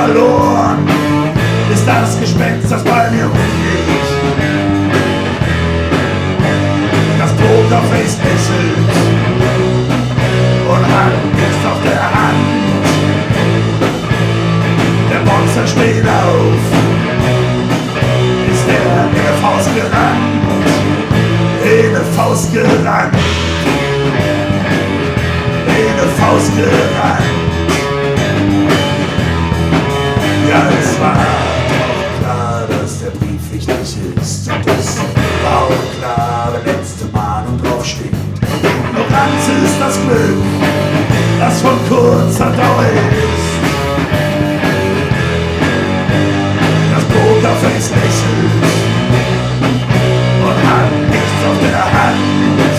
verloren ist das Gespenst, das bei mir rumgeht. Das Pokerface lächelt und hat nichts auf der Hand. Der Boxer steht auf, ist der in der Faust gerannt, in der Faust gerannt, in der Faust gerannt. Ja, es war doch klar, dass der Brief wichtig ist. Und es war auch klar, der letzte Mahnung draufsteht. Ignoranz ist das Glück, das von kurzer Dauer ist. Das Pokerface lächelt und hat nichts auf der Hand.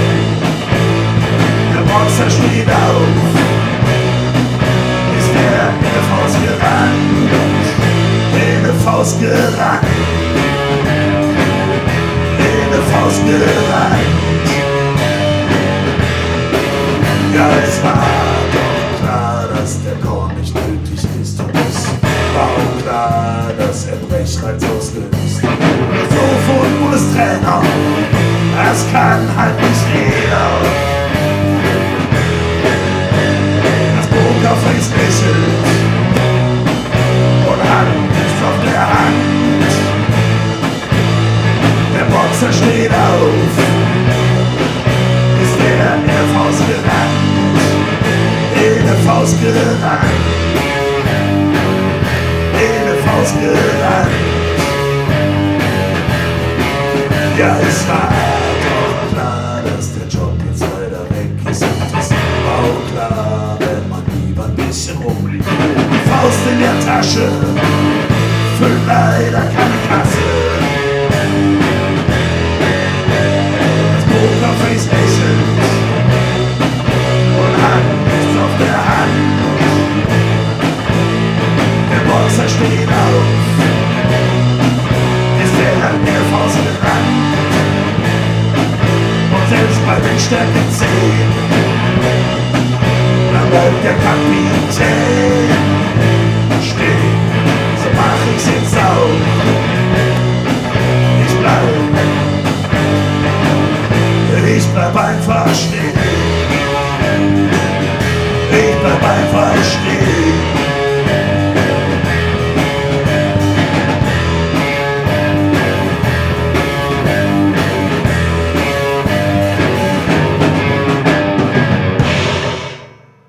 Der Boxer steht auf, ist der in der Faust gerannt, in der Faust gerannt, in der Faust gerannt. Ja, es war doch klar, dass der Korn nicht nötig ist. Und es war auch klar, dass er Brechreiz auslöst. So von Bundestrainer, das kann halt nicht jeder. Das Pokerface lächelt und hat nichts auf der Hand. Der Boxer steht auf, ist der in der Faust gerannt, in der Faust gerannt, in der Faust gerannt. Ja, es war doch klar, dass der Job jetzt leider weg ist. Und es war auch klar, wenn man lieber ein bisschen rumliegt. Die Faust in der Tasche füllt leider keine Kasse. Das Pokerface lächelt und hat nichts auf der Hand. Der Boxer steht auf, ist der in der Faust gerannt. Und selbst bei Windstärke 10 da bleibt der Kapitän.